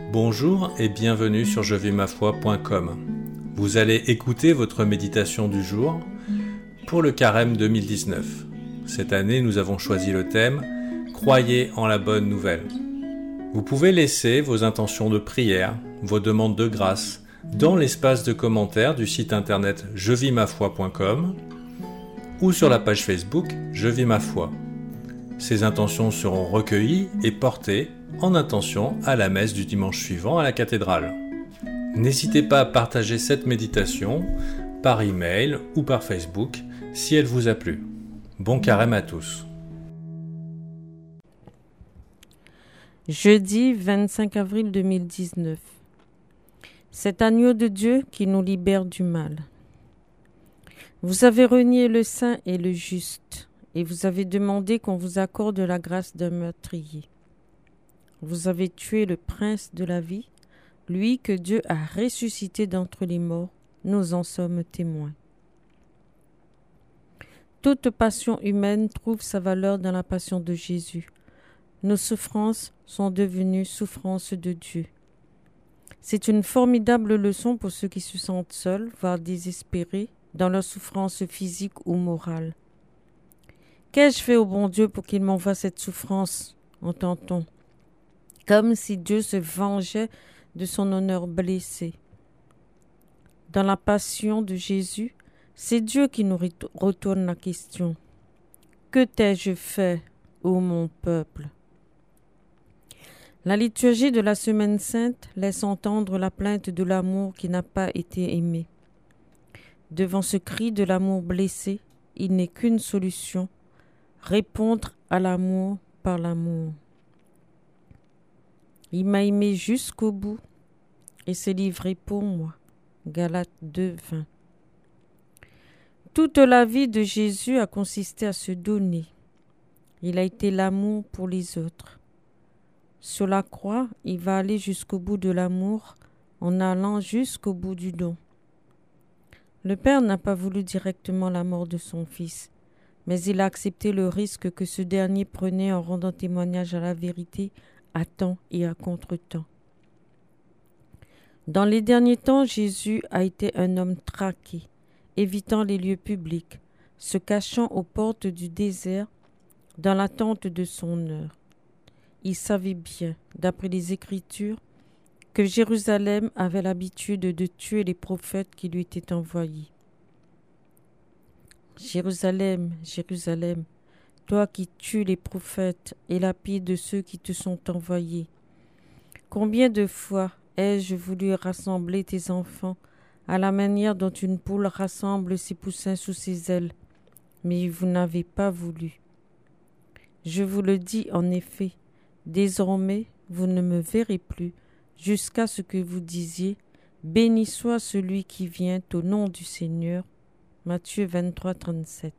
Bonjour et bienvenue sur jevimafoi.com. Vous allez écouter votre méditation du jour pour le carême 2019. Cette année, nous avons choisi le thème « Croyez en la bonne nouvelle ». Vous pouvez laisser vos intentions de prière, vos demandes de grâce dans l'espace de commentaires du site internet jevimafoi.com ou sur la page Facebook Je vis ma foi. Ces intentions seront recueillies et portées en intention à la messe du dimanche suivant à la cathédrale. N'hésitez pas à partager cette méditation par email ou par Facebook si elle vous a plu. Bon carême à tous. Jeudi 25 avril 2019. Cet agneau de Dieu qui nous libère du mal. Vous avez renié le saint et le juste, et vous avez demandé qu'on vous accorde la grâce d'un meurtrier. Vous avez tué le prince de la vie, lui que Dieu a ressuscité d'entre les morts, nous en sommes témoins. Toute passion humaine trouve sa valeur dans la passion de Jésus. Nos souffrances sont devenues souffrances de Dieu. C'est une formidable leçon pour ceux qui se sentent seuls, voire désespérés, dans leur souffrance physique ou morale. Qu'ai-je fait au bon Dieu pour qu'il m'envoie cette souffrance, entend-on, comme si Dieu se vengeait de son honneur blessé. Dans la passion de Jésus, c'est Dieu qui nous retourne la question. Que t'ai-je fait, ô mon peuple? La liturgie de la Semaine Sainte laisse entendre la plainte de l'amour qui n'a pas été aimé. Devant ce cri de l'amour blessé, il n'est qu'une solution, répondre à l'amour par l'amour. Il m'a aimé jusqu'au bout et s'est livré pour moi. Galates 2:20. Toute la vie de Jésus a consisté à se donner. Il a été l'amour pour les autres. Sur la croix, il va aller jusqu'au bout de l'amour en allant jusqu'au bout du don. Le Père n'a pas voulu directement la mort de son Fils, mais il a accepté le risque que ce dernier prenait en rendant témoignage à la vérité à temps et à contre-temps. Dans les derniers temps, Jésus a été un homme traqué, évitant les lieux publics, se cachant aux portes du désert dans l'attente de son heure. Il savait bien, d'après les Écritures, que Jérusalem avait l'habitude de tuer les prophètes qui lui étaient envoyés. Jérusalem, Jérusalem, toi qui tues les prophètes et lapides ceux qui te sont envoyés. Combien de fois ai-je voulu rassembler tes enfants à la manière dont une poule rassemble ses poussins sous ses ailes, mais vous n'avez pas voulu. Je vous le dis en effet, désormais vous ne me verrez plus, jusqu'à ce que vous disiez « Béni soit celui qui vient au nom du Seigneur » Matthieu 23:37.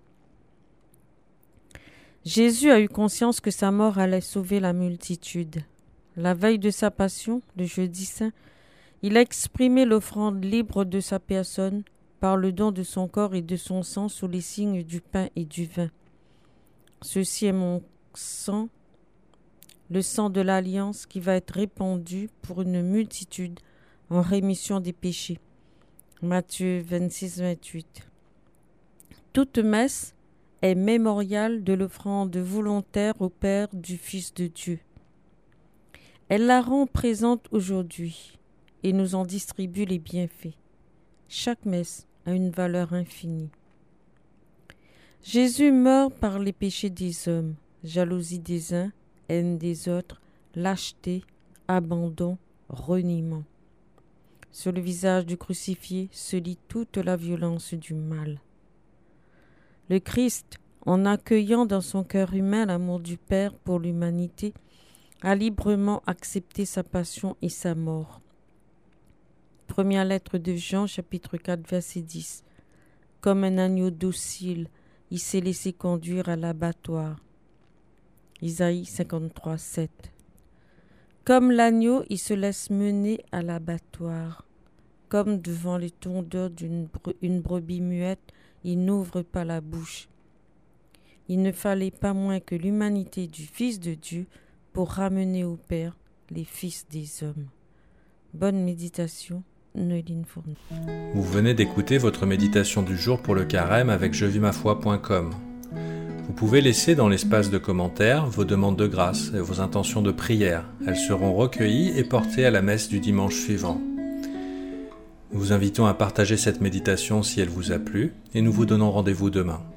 Jésus a eu conscience que sa mort allait sauver la multitude. La veille de sa passion, le jeudi saint, il a exprimé l'offrande libre de sa personne par le don de son corps et de son sang sous les signes du pain et du vin. Ceci est mon sang, le sang de l'alliance qui va être répandu pour une multitude en rémission des péchés. Matthieu 26:28. Toute messe est mémorial de l'offrande volontaire au Père du Fils de Dieu. Elle la rend présente aujourd'hui et nous en distribue les bienfaits. Chaque messe a une valeur infinie. Jésus meurt par les péchés des hommes, jalousie des uns, haine des autres, lâcheté, abandon, reniement. Sur le visage du crucifié se lit toute la violence du mal. Le Christ, en accueillant dans son cœur humain l'amour du Père pour l'humanité, a librement accepté sa passion et sa mort. Première lettre de Jean, chapitre 4, verset 10. Comme un agneau docile, il s'est laissé conduire à l'abattoir. Isaïe 53:7. Comme l'agneau, il se laisse mener à l'abattoir. Comme devant les tondeurs d'une brebis muette, il n'ouvre pas la bouche. Il ne fallait pas moins que l'humanité du Fils de Dieu pour ramener au Père les fils des hommes. Bonne méditation, Noéline Fournier. Vous venez d'écouter votre méditation du jour pour le carême avec jevimafoi.com. Vous pouvez laisser dans l'espace de commentaires vos demandes de grâce et vos intentions de prière. Elles seront recueillies et portées à la messe du dimanche suivant. Nous vous invitons à partager cette méditation si elle vous a plu et nous vous donnons rendez-vous demain.